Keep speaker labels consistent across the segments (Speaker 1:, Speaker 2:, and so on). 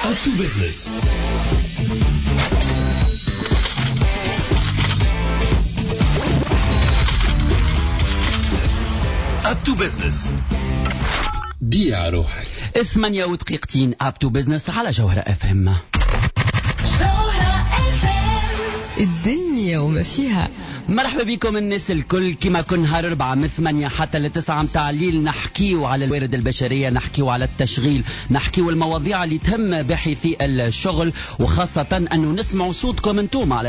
Speaker 1: Up to Business. Up to Business. بيع روحك.
Speaker 2: 8 ودقيقتين. Up to Business على جوهرة FM.
Speaker 3: الدنيا وما فيها.
Speaker 2: مرحبا بكم الناس الكل. كما كل نهار 4 من 8 حتى ل9 متاع الليل نحكيو على الموارد البشرية، نحكيو على التشغيل، نحكيو المواضيع اللي تهم باحثي الشغل، وخاصة أنه نسمعوا صوتكم انتم على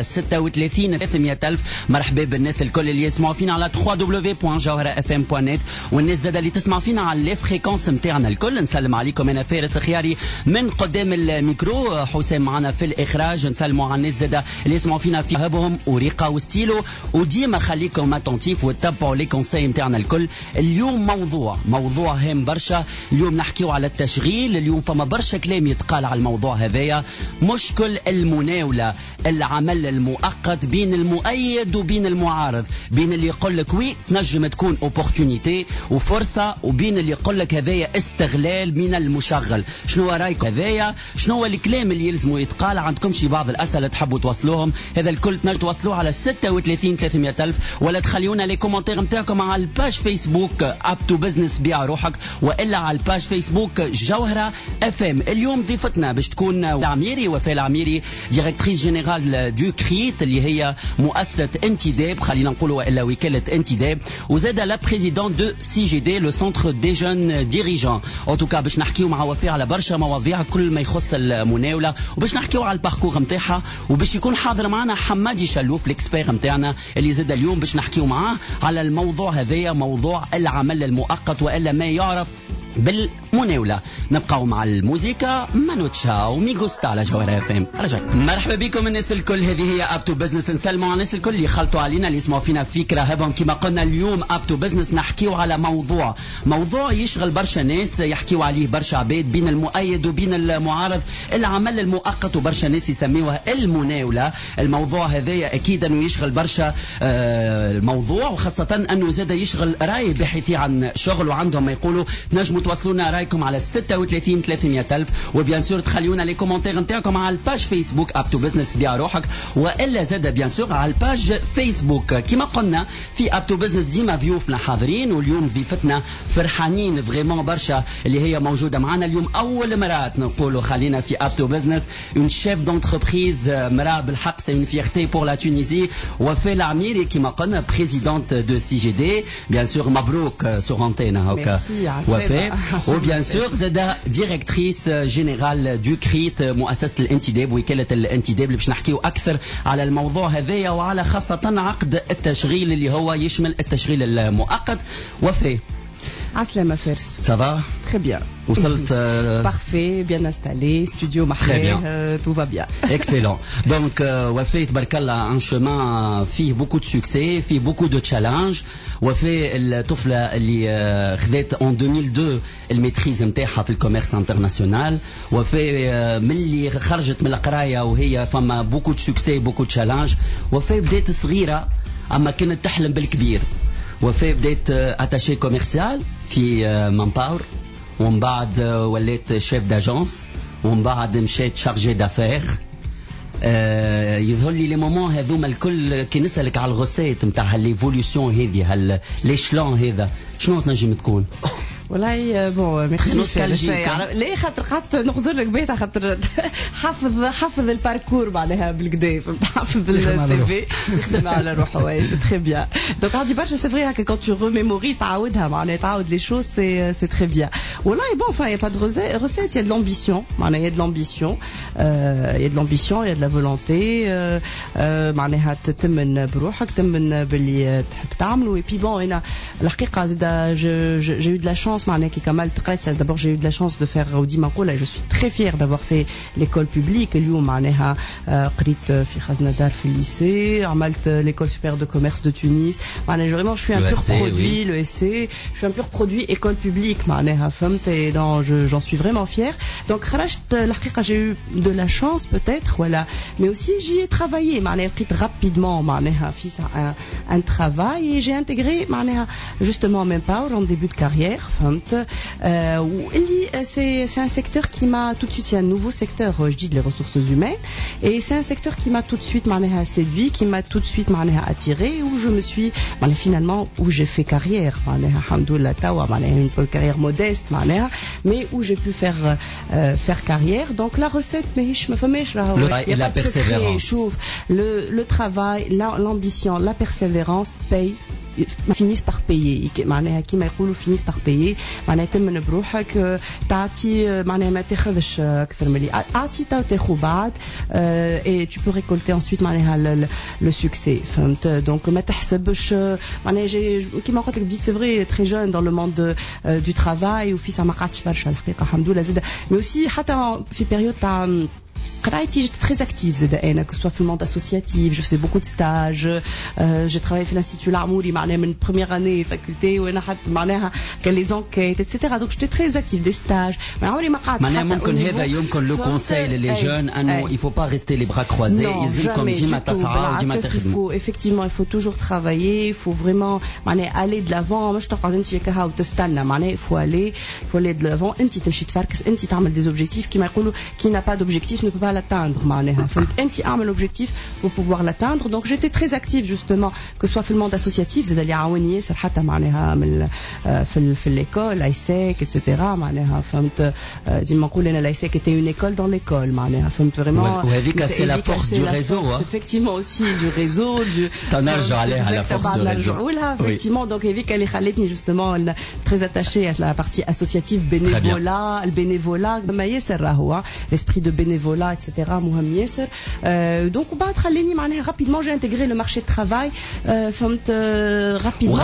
Speaker 2: 36 300 ألف. مرحبا بالناس الكل اللي يسمعوا فينا على www.jawharafm.net، والناس زاد اللي تسمع فينا على لي فريكونس متاعنا الكل. نسلم عليكم أنا فارس خياري من قدام الميكرو، حسام معنا في الإخراج. نسلموا على الناس زاد اللي يسمعوا فينا في هبهم وريقة وستيلو، وديما خليكم اتونتيف وتتبعوا لي كونساي نتاعنا الكل. اليوم موضوع هام برشا. اليوم نحكيو على التشغيل. اليوم فما برشا كلام يتقال على الموضوع هذايا. مشكل المناولة، العمل المؤقت بين المؤيد وبين المعارض، بين اللي يقول لك وي تنجم تكون اوبورتونيتي وفرصة، وبين اللي يقول لك هذايا استغلال من المشغل. شنو رايكم هذايا؟ شنو الكلام اللي يلزموا يتقال؟ عندكم شي بعض الأسئلة تحبوا توصلوهم؟ هذا الكل تنجم توصلوه على 36 300 ألف، ولا تخليونا لي كومنتير نتاعكم على الباج فيسبوك اب تو بزنس بيع روحك، والا على الباج فيسبوك جوهرة اف ام. اليوم ضيفتنا باش تكون العميري، وفاء العميري، ديريكتريس جينيرال دو كريت اللي هي مؤسسة انتداب، خلينا نقولوا والا وكالة انتداب، وزاد لا بريزيدون دو سي جي دي لو سنتر دي جون ديريجون. او توكا باش نحكيو مع وفاء على برشا مواضيع كل ما يخص المناولة، وباش نحكيو على الباركور نتاعها، وباش يكون حاضر معنا حمادي شلوف الاكسبير نتاعنا اللي زاد اليوم باش نحكيو معاه على الموضوع هذايا، موضوع العمل المؤقت والا ما يعرف بالمناولة. نبقاو مع الموسيقى. مانو تشاو ميغوستا على جوهرة اف ام. مرحبا بكم الناس الكل. هذه هي اب تو بزنس. نسلموا على الناس الكل اللي خلطوا علينا، اللي يسمعوا فينا فكرة هبهم. كما قلنا اليوم اب تو بزنس نحكيو على موضوع يشغل برشا ناس، يحكيو عليه برشا عباد، بين المؤيد وبين المعارض، العمل المؤقت، وبرشا ناس يسميوها المناولة. الموضوع هذايا اكيد انه يشغل برشا الموضوع، وخاصة انه زاد يشغل راي باحثي عن شغل، وعندهم ما يقولوا. تنجموا توصلونا رايكم على 36 300 ألف، وبيان سور تخليونا لي كومنتير نتاعكم على الباج فيسبوك اب تو بزنس بيع روحك، والا زاد بيان سور على الباج فيسبوك. كما قلنا في اب تو بزنس ديما ضيوفنا حاضرين، واليوم ضيفتنا فرحانين فريمون برشا اللي هي موجوده معنا اليوم. اول مرة نقولوا خلينا في اب تو بزنس اون شيف دونتربريز، مراه بالحق سي اون فيرتي بور لا تونيزي. وفاء العميري كما قلنا بريزيدونت دو سي جي دي، بيان سور مبروك سور انتينا هكا وفاء. وبيان سور زادا ديريكتريس جينيرال دو كريت، مؤسسة الانتداب، وكالة الانتداب، اللي باش نحكيو أكثر على الموضوع هذايا وعلى خاصة عقد التشغيل اللي هو يشمل التشغيل المؤقت. وفاء
Speaker 3: عسلامة فارس.
Speaker 2: سافا
Speaker 3: Très bien.
Speaker 2: وصلت
Speaker 3: Parfait, bien installé, studio marqué, tout va bien.
Speaker 2: Excellent. Donc وفاء تبارك الله un chemin فيه beaucoup de succès, فيه beaucoup de challenge. وفاء الطفلة اللي خذت en 2002 الميتريز نتاعها في الكوميرس انترناسيونال. وفاء ملي خرجت من القراية وهي فما beaucoup de succès, beaucoup de challenge. وفاء بدات صغيرة أما كانت تحلم بالكبير. وفاء بدات اتاشي كوميرسيال في مانباور، ومن بعد وليت شيف داجونس، ومن بعد مشيت شارجي دافير. يظهر لي لي مومون هذوما الكل كي نسالك على الغوسيت نتاع هالليفوليوشن هذه هالليشلون هذا شنو تنجم تكون؟
Speaker 3: والله بون ميرسي.
Speaker 2: نوستالجيك
Speaker 3: ليه؟ خاطر قعدت نغزر لك بيتها، خاطر حافظ الباركور معناها بالكدا، حافظ السي في، يخدم على روحه. وي سي تري بيان. دونك عندي برشا سي فري هكا كون تو ريميموريز تعاودها معناها، تعاود لي شوز، سي تري بيان. والله بون فا يا با دو recette, il y a de l'ambition معناها، il y a de l'ambition, il y a de l'ambition, il y a de la volonté معناها تتمن بروحك، تمن باللي تحب تعمله. وي بي بون انا الحقيقه زاد j'ai eu de la chance معناها كي كملت قرايتي. d'abord j'ai eu de la chance de faire وديما نقولها، je suis très fière d'avoir fait l'école publique. اليوم معناها قريت في خزنة دار في الليسي، عملت l'école supérieure de commerce de Tunis معناها. vraiment je suis un pur produit le SC, je suis un pur produit école publique معناها فهمت. et donc j'en suis vraiment fière. donc خرجت الحقيقه j'ai eu de la chance peut-être voilà, mais aussi j'y ai travaillé معناها. لقيت rapidement معناها في un travail et j'ai intégré justement Manpower en début de carrière. C'est un secteur qui m'a tout de suite, c'est un nouveau secteur, je dis, de les ressources humaines, et c'est un secteur qui m'a tout de suite séduit, qui m'a tout de suite attiré, où je me suis finalement, où j'ai fait carrière, une carrière modeste, mais où j'ai pu faire carrière. Donc la recette,
Speaker 2: et la persévérance,
Speaker 3: le travail, l'ambition, la persévérance paye, finissent par payer. كما يقولوا finissent par payer. معناها تمن بروحك تعطي معناها ما تاخذش اكثر من اللي اعطي تاخذ بعد et tu peux récolter ensuite معناها le succès. فهمت؟ donc ما تحسبش معناها كما قلت لك بديت c'est vrai très jeune dans le monde du travail وفي ساعه ما قعدتش برشا الحقيقه الحمد لله زاد mais aussi حتى في période تاع j'étais très active, que ce soit dans le monde associatif, je faisais beaucoup de stages, j'ai travaillé à l'Institut L'Armouri, une première année faculté, où les enquêtes, etc. Donc j'étais très active, des stages.
Speaker 2: Le conseil les jeunes, il ne faut pas rester les bras croisés.
Speaker 3: Effectivement, il faut toujours travailler, il faut vraiment aller de l'avant. Il faut aller de l'avant. Tu as des objectifs qui n'a pas d'objectif ne peut pas l'atteindre. انت اعمل objectif pour pouvoir l'atteindre. Donc j'étais très active justement, que ce soit في الموند associatif, زاد اللي عاوني ياسر حتى معناها من في l'école, l'ISEC, etc. معناها فهمت ديما نقول انا l'ISEC était une école dans l'école معناها فهمت vraiment.
Speaker 2: وهذيك c'est la force du réseau.
Speaker 3: Effectivement aussi du réseau.
Speaker 2: تنرجع عليها la force du réseau.
Speaker 3: Effectivement, donc هذيك اللي خلتني justement très attachée à la partie associative, bénévolat, le bénévolat ما ياسر راهو l'esprit de bénévolat, etc. مهم ياسر. Donc وبعد خليني معناها rapidement j'ai intégré le marché de travail. فهمت rapidement.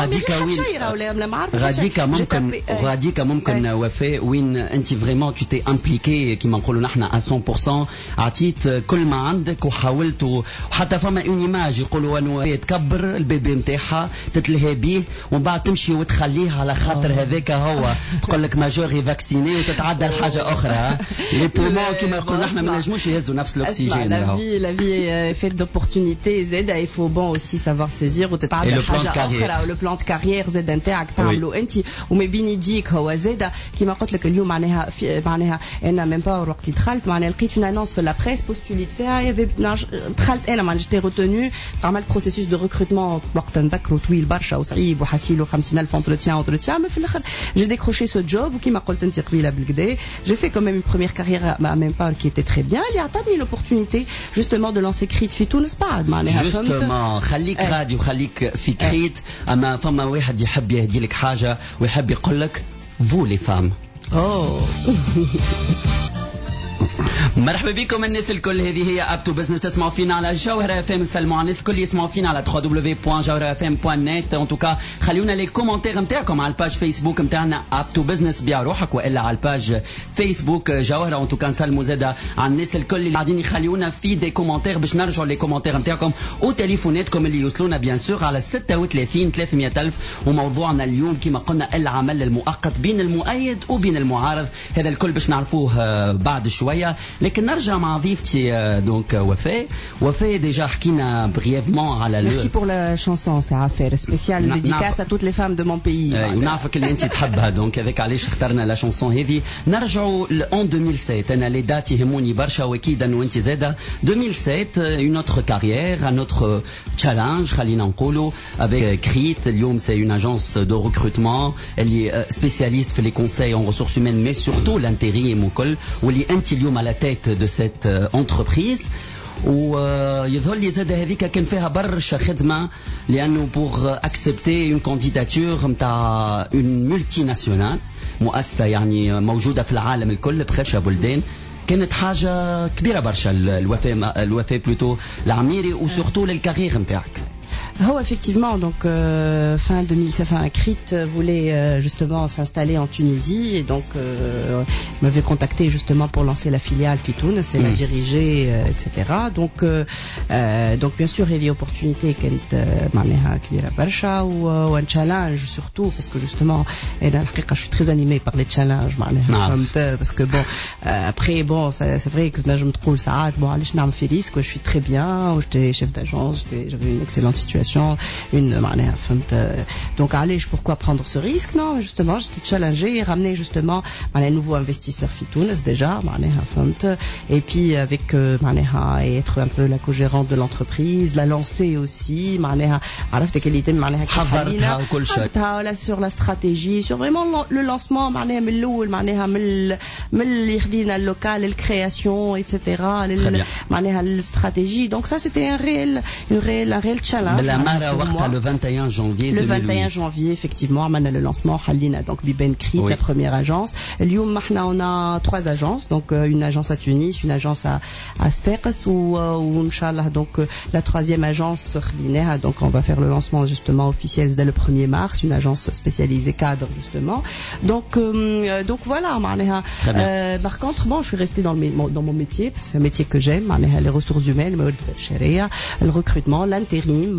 Speaker 2: غاديك ممكن وفاء وين انت فريمون tu t'es impliqué كيما نقولوا نحن à 100%. عطيت كل ما عندك وحاولت وحتى فما اون ايماج يقولوا انه تكبر البيبي نتاعها تتلهي به ومن بعد تمشي وتخليه على خاطر هذاك هو تقول لك ماجوري فاكسيني وتتعدى لحاجه اخرى. لي بومون كيما يقولوا نحن ما نجموش يهزوا نفس الاكسجين.
Speaker 3: La vie est faite d'opportunités زاد il faut bon aussi savoir saisir وتتعدى لحاجه اخرى. ولو بلان كارير زاد نتاعك تعملوا انت وما بين يديك هو زاد كيما قلت لك اليوم معناها انا ميم با وقت دخلت معناها لقيت une annonce في la presse postulيت فيها دخلت انا معناها جيتي retenu عملت processus de recrutement وقت نذكروا طويل برشا وصعيب وحاسيلو 50,000 entretien mais في الاخر j'ai décroché ce job وكيما قلت انت قبيله بالكدا j'ai fait quand même une première carrière à même pas qui était très bien. اللي عطاتني l'opportunité justement de lancer كريت في تونس بعد معناها
Speaker 2: justement خليك راديو خليك في كريت. اما فما واحد يحب يهدي لك حاجه ويحب يقول لك vous les femmes. مرحبا بكم الناس الكل. هذه هي اب تو بزنس. تسمعوا فينا على جوهرة اف ام. نسلموا على الناس الكل يسمعوا فينا على www.jawharafm.net. ان توكا خليونا لي كومونتير نتاعكم على الباج فيسبوك نتاعنا اب تو بزنس بيع روحك والا على الباج فيسبوك جوهرة. ان توكا نسلموا زاده على الناس الكل اللي قاعدين يخليونا في دي كومونتير باش نرجعوا لي كومونتير نتاعكم وتليفوناتكم اللي يوصلونا بيان سور على 36 300,000. وموضوعنا اليوم كما قلنا العمل المؤقت بين المؤيد وبين المعارض. هذا الكل باش نعرفوه بعد شويه. لكن نرجع مع ضيفتي دونك وفاء ديجا حكينا بريفمون على
Speaker 3: Merci pour la chanson, c'est à faire spécial dédicace à toutes les femmes de mon pays.
Speaker 2: ونعرفك اللي انت تحبها دونك هذاك علاش اخترنا لا شانسون هذه. نرجعوا لون 2007. انا لي دات يهموني برشا واكيد انه انت زاده 2007 une autre carrière un autre challenge خلينا نقولوا avec Crit. اليوم c'est une agence de recrutement اللي spécialiste في les conseils en ressources humaines mais surtout l'intérim وكل واللي انت اليوم على tête de cette entreprise. ويظهر لي زاد هذيك كان فيها برشا خدمه لانه بور اكسبتي اون كانديداتور نتاع اون مولتي ناسيونال مؤسسه يعني موجوده في العالم الكل بخرشة بلدان. كانت حاجه كبيره برشا الوفاء بلوتو العميري وسورتو للكارير نتاعك.
Speaker 3: Effectivement, donc fin 2007, Crit voulait justement s'installer en Tunisie et donc m'avait contacté justement pour lancer la filiale Fitoun, c'est la diriger, etc. Donc bien sûr il y a des opportunités معناها كبيرة برشا و un challenge surtout parce que justement الحقيقة je suis très animée par les challenges معناها parce que bon après bon c'est vrai que نجم تقول ساعات bon علاش نعمل في ريسك. Je suis très bien, j'étais chef d'agence, j'avais une excellente situation attention, donc allez, pourquoi prendre ce risque? Non, justement, j'étais challengée et ramener justement un nouveau investisseur Fitounes déjà, et puis avec être un peu la co-gérante de l'entreprise, la lancer aussi, sur la stratégie, sur vraiment le lancement, le local, la création, etc. La stratégie. Donc ça, c'était un réel challenge.
Speaker 2: Le 21 janvier 2008.
Speaker 3: Le 21 janvier, effectivement, on a le lancement donc Biben Crit, la première agence. On a 3 agences, donc une agence à Tunis, une agence à Sfax ou Inch'Allah, donc la 3e agence donc on va faire le lancement justement officiel dès le 1er mars, une agence spécialisée cadre justement. Donc voilà, par contre, je suis restée dans mon métier parce que c'est un métier que j'aime, les ressources humaines, le recrutement, l'intérim,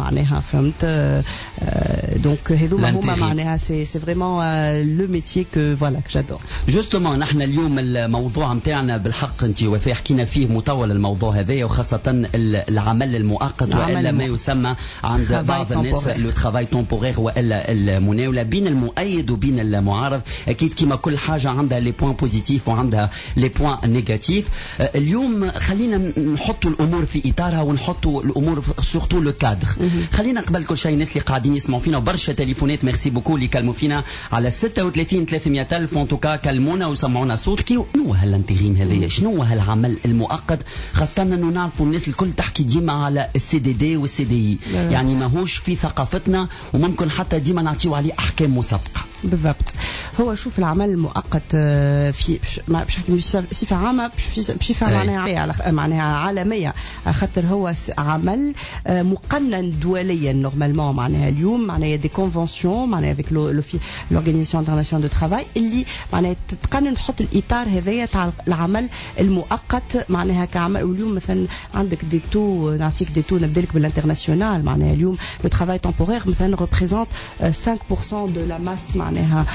Speaker 3: donc c'est vraiment le métier que j'adore.
Speaker 2: Justement نحن اليوم الموضوع متاعنا بالحق انت وفاء حكينا فيه مطول الموضوع هذا وخاصة العمل المؤقت والا ما يسمى عند بعض الناس لو ترافاي تومبورير والا المناولة بين المؤيد وبين المعارض. اكيد كما كل حاجة عندها لي بوين بوزيتيف وعندها لي بوين نيجاتيف. اليوم خلينا نحطوا الامور في اطارها ونحطوا الامور سورتو لو كادر. خلينا قبل كل شيء الناس اللي قاعدين يسمعوا فينا وبرشا تليفونات ميرسي بوكو اللي كلموا فينا على 36 300 ألف ان توكا كلمونا وسمعونا صوت. شنو هو هالانتغيم هذايا؟ شنو هو هالعمل المؤقت؟ خاصة انه نعرفوا الناس الكل تحكي ديما على السي دي دي والسي دي اي، يعني ماهوش في ثقافتنا وممكن حتى ديما نعطيو عليه احكام مسبقة.
Speaker 3: بالضبط. هو شوف العمل المؤقت في بصفة عامة بصفة معناها عالمية، خاطر هو عمل مقنن دوليا نورمالمون. معناها اليوم معناها دي كونفنسيون معناها avec l'organisation internationale de travail اللي معناها تقنن تحط الإطار هذايا تاع العمل المؤقت معناها كعمل. واليوم مثلا عندك دي تو، نعطيك دي تو نبدالك بالانترناسيونال. معناها اليوم le travail temporaire مثلا représente 5% de la masse معناها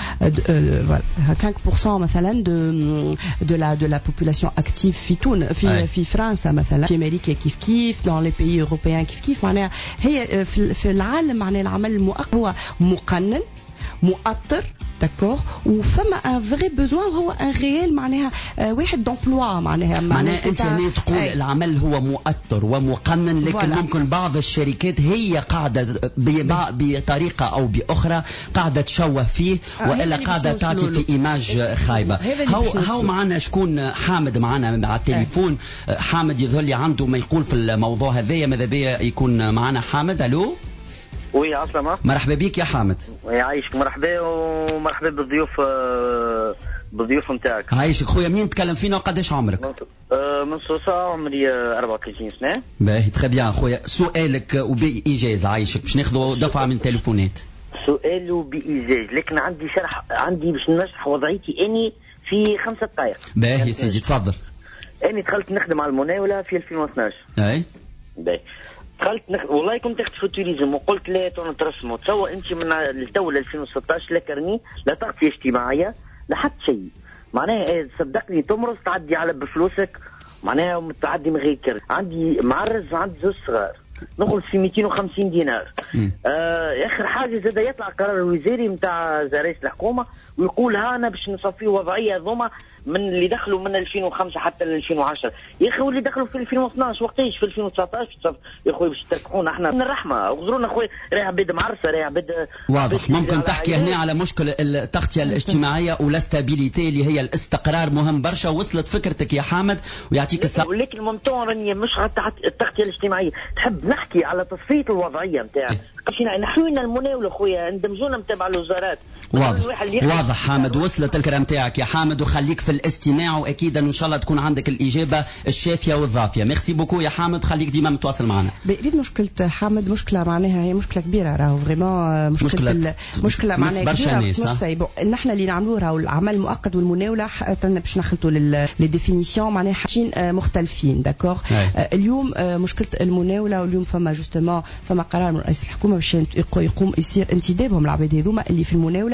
Speaker 3: 5% مثلا de la population active في فرنسا مثلا، في أمريكا كيف dans les pays européens كيف معناها. هي في العالم معناها العمل المؤقت هو مقنن مؤطر d'accord وفما un vrai besoin هو un réel معناها واحد d'emploi معناها
Speaker 2: انت يعني تقول العمل هو مؤطر ومقنن، لكن ممكن بعض الشركات هي قاعدة بطريقة أو بأخرى قاعدة تشوه فيه وإلا قاعدة تعطي في إيماج خايبة. هاو معنا شكون؟ حامد معنا على التليفون. حامد يظهر لي عنده ما يقول في الموضوع هذايا، ماذا بيا يكون معنا حامد. ألو
Speaker 4: وي عسلامة،
Speaker 2: مرحبا بك يا حامد.
Speaker 4: يعيشك، مرحبا ومرحبا بالضيوف نتاعك.
Speaker 2: عايشك خويا. منين تكلم فينا وقداش عمرك؟
Speaker 4: من سوسة، عمري 34 سنة.
Speaker 2: باهي تري بيان خويا. سؤالك وبإجازة عايشك باش ناخذوا دفعة من التليفونات.
Speaker 4: سؤال وبإيجاز، لكن عندي شرح، عندي باش نشرح وضعيتي اني في 5 دقائق.
Speaker 2: باهي سيدي تفضل.
Speaker 4: اني دخلت نخدم على المناولة في 2012.
Speaker 2: اي
Speaker 4: باهي دخلت والله كنت اخت في توريزم وقلت لا ترسموا تصور انت من التو ل 2016 لا كرني لا تغطية اجتماعية لا حتى شيء. معناها صدقني تمرض تعدي على بفلوسك، معناها متعدي من غير كرت. عندي معرز، عندي 2 صغار، نخلص في 250 دينار. اخر حاجه زاد يطلع قرار وزاري نتاع رئيس الحكومه ويقول ها انا باش نصفي وضعيه ذوما من اللي دخلوا من 2005 حتى ل 2010. يا اخي واللي دخلوا في 2012 وقتاش في 2019 يا اخوي باش تركحونا احنا من الرحمه، اغزرونا اخوي. راهي عباد معرسه، راهي عباد
Speaker 2: واضح. ممكن تحكي هنا على مشكل التغطيه الاجتماعيه والاستابيليتي اللي هي الاستقرار مهم برشا. وصلت فكرتك يا حامد ويعطيك الصحه.
Speaker 4: ولكن المونطون راني مش على التغطيه الاجتماعيه، تحب نحكي على تصفيه الوضعيه نتاعك. نحن لنا المناولة خويا، اندمجونا متابع الوزارات.
Speaker 2: واضح حامد. وصلت الكلام تاعك يا حامد وخليك في الاستماع، واكيد ان شاء الله تكون عندك الاجابه الشافيه والضافيه. ميرسي بوكو يا حامد، خليك ديما متواصل معنا.
Speaker 3: بريد مشكله حامد مشكله معناها هي مشكله كبيره، راهو فريمون مشكله معناها كبيره. نحن اللي نعملوه راهو العمل المؤقت والمناوله باش نخلطوا لي ديفينيسيون معناها حاجتين مختلفين داكور. اليوم مشكله المناوله، واليوم فما جوستومون فما قرار من رئيس الحكومه باش يقوم يصير انتدابهم العباد هذوما اللي في المناوله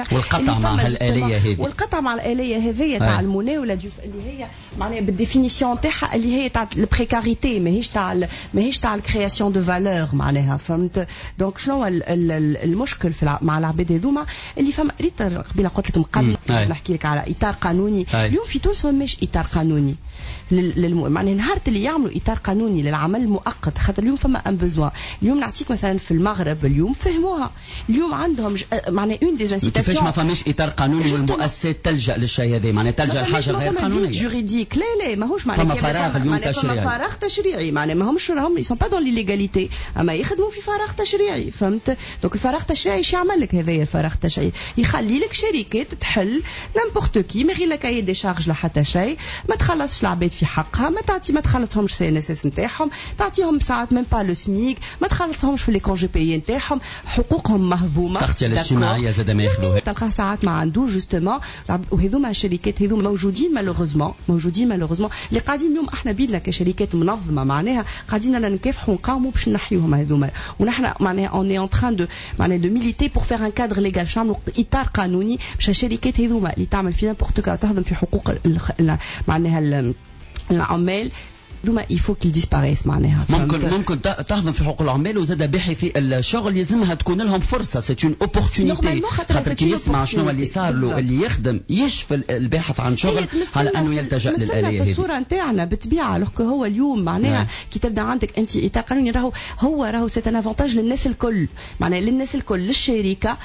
Speaker 3: معناها
Speaker 2: والقطع مع هالآلية هذه،
Speaker 3: والقطع مع الآلية هذه تاع المناولة اللي هي معناها بالديفينيسيون تاعها اللي هي تاع البريكاريتي، ماهيش تاع الكرياسيون دو فالور معناها، فهمت؟ دونك شنو المشكل مع العباد هذوما اللي فما ريت قبيله قلت لكم قبل نحكي لك على اطار قانوني. اليوم في تونس ماهيش اطار قانوني معناها نهار اللي يعملوا اطار قانوني للعمل المؤقت، خاطر اليوم فما ان بوزوان. اليوم نعطيك مثلا في المغرب اليوم فهموها، اليوم عندهم معناها اون دي انسيتاسيون.
Speaker 2: كيفاش ما فماش اطار قانوني والمؤسسات تلجا للشيء هذا، معناها تلجا لحاجه غير قانونيه
Speaker 3: جوريديك؟ لا ماهوش معناها
Speaker 2: فما فراغ اليوم تشريعي،
Speaker 3: فما فراغ تشريعي معناها ماهمش راهم يسون با دون ليغاليتي، اما يخدموا في فراغ تشريعي، فهمت؟ دونك الفراغ التشريعي ايش يعمل لك؟ هذايا الفراغ التشريعي يخلي لك شركات تحل نامبورت كي، ما غير لك اي دي شارج لا حتى شيء، ما تخلصش العباد في حقها، ما تخلصهمش سي ان اس اس نتاعهم، تعطيهم ساعات ميم با لو سميك، ما تخلصهمش في لي كونجي بيي نتاعهم، حقوقهم مهضومه،
Speaker 2: التغطيه الاجتماعيه زاد ما ياخذوها،
Speaker 3: تلقى ساعات ما عنده جوستومون. وهذوما الشركات هذوما موجودين مالوغوزمون اللي قاعدين اليوم احنا بيدنا كشركات منظمه معناها قاعدين نكافحوا نقاوموا باش نحيوهم هذوما، ونحن معناها اون اي ان تران دو معناها دو ميليتي بور فير ان كادر ليغال، باش نعملوا اطار قانوني باش الشركات هذوما اللي تعمل في نيمبورت كا تهضم في حقوق معناها العمال دوما يفو كيل ديسباريس معناها.
Speaker 2: ممكن تهضم في حقوق العمال وزاد باحثي الشغل يلزمها تكون لهم فرصه، سي اون اوبورتونيتي، خاطر كي يسمع شنو اللي صار له اللي يخدم يشفى الباحث عن شغل على انه يلتجا للآلية
Speaker 3: هذه. في الصوره نتاعنا بالطبيعه لو هو اليوم معناها كي تبدا عندك انت اطار قانوني راهو سي ان افونتاج للناس الكل، معناها للناس الكل، للشركه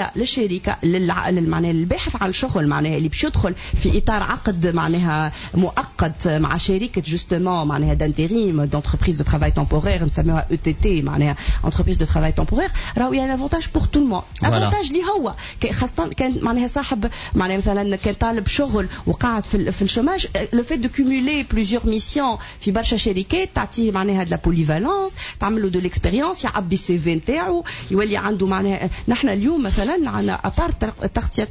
Speaker 3: معناها الباحث عن شغل معناها اللي باش يدخل في اطار عقد معناها مؤقت مع شركه جوستومون معناها دانتيريم دونتربريز دو ترافاي تمبورير نسميوها او تي تي معناها انتربريز دو ترافاي تمبورير، راهو يعني افونتاج بور تو المون، افونتاج اللي هو خاصه كان معناها صاحب معناها مثلا كان طالب شغل وقاعد في الشوماج، لو فيت دو كومولي بليزيور ميسيون في برشا شركات تعطيه معناها د لا بوليفالونس، تعمل له دو ليكسبيريونس، يعبي السي في نتاعو، يولي عنده معناها. نحن اليوم مثلا عندنا ابار التغطيه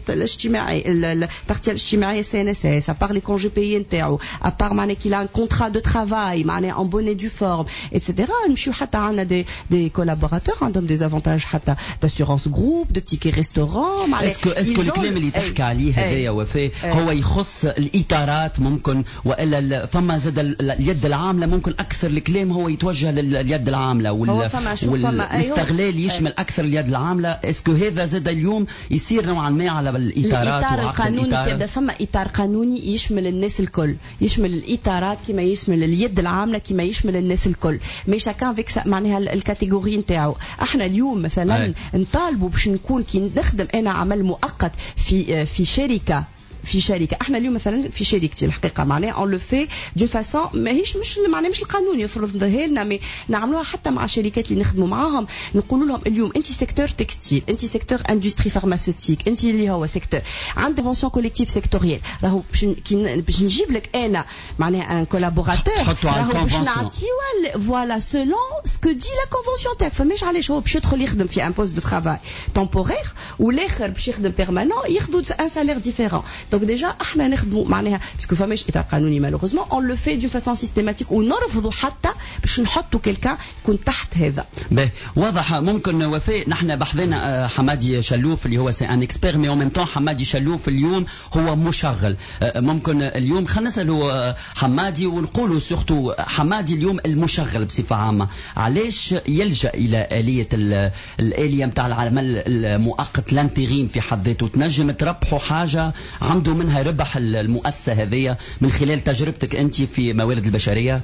Speaker 3: الاجتماعيه سي ان اس اس، ابار لي كونجي بيي نتاعو، ابار معناها كي لا كونترا دو travail معناها en bonne et due forme etc. نمشيو حتى عندنا دي كولابوراتور عندهم دي افونتاج حتى داسيورونس جروب دو تيكي ريستورون معناها. اسكو
Speaker 2: الكلام اللي تحكي عليه هذايا وفاء هو يخص الاطارات ممكن، والا فما زاد اليد العامله ممكن اكثر الكلام هو يتوجه لليد العامله والاستغلال يشمل اكثر اليد العامله؟ اسكو هذا زاد اليوم يصير نوعا ما على الاطارات
Speaker 3: الاطار القانوني كيبدا فما اطار قانوني يشمل الناس الكل، يشمل الاطارات كما يشمل اليد العامله كما يشمل الناس الكل، مي شاكان فيك معناها الكاتيجوري نتاعو. احنا اليوم مثلا نطالبوا باش نكون كي نخدم انا عمل مؤقت في شركه، احنا اليوم مثلا في شركتي الحقيقه معناها اون لو في دو فاسون ماهيش معناها مش القانون يفرضها لنا، مي نعملوها حتى مع شركات اللي نخدموا معاهم، نقولوا لهم اليوم انت سيكتور تكستيل، انت سيكتور اندستري فارماسيوتيك، انت اللي هو سيكتور عند فونسيون كوليكتيف سيكتوريال، راهو باش نجيب لك انا معناها ان كولابوراتور راهو باش نعطيو فوالا سولون سكو دي لا كونفونسيون تاعك، فماش علاش هو باش يدخل يخدم في ان بوست دو ترافاي تمبورير والاخر باش يخدم بيرمانون ياخذوا ان سالير ديفيرون. دونك ديجا احنا نخدموا معناها باسكو فماش اطار قانوني مالوغوزمون اون لو في دو فاسون سيستيماتيك ونرفضوا حتى باش نحطوا كلكان يكون تحت هذا.
Speaker 2: باهي واضح. ممكن وفاء نحن بحثنا حمادي شلوف اللي هو سي ان اكسبير مي اون ميم طون حمادي شلوف اليوم هو مشغل، ممكن اليوم خلينا نسالوا حمادي ونقولوا سورتو حمادي اليوم المشغل بصفه عامه علاش يلجا الى الاليه نتاع العمل المؤقت الانتيغيم في حد ذاته؟ تنجم تربحوا حاجه عنده منها ربح المؤسسة هذه من خلال تجربتك أنت في موارد البشرية؟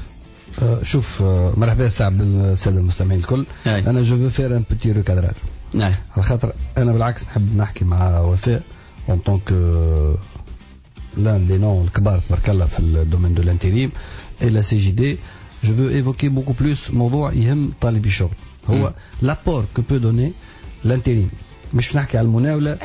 Speaker 5: شوف مرحبا سعد بالسادة المستمعين الكل. أنا جو فو فير ان بوتي ريكادراج على خاطر أنا بالعكس نحب نحكي مع وفاء en tant que l'un des noms الكبار تبارك الله في الدومين دو الانتيريم et la CJD. je veux évoquer beaucoup plus موضوع يهم طالبي الشغل، هو l'apport que peut donner l'intérim. مش نحكي على المناوله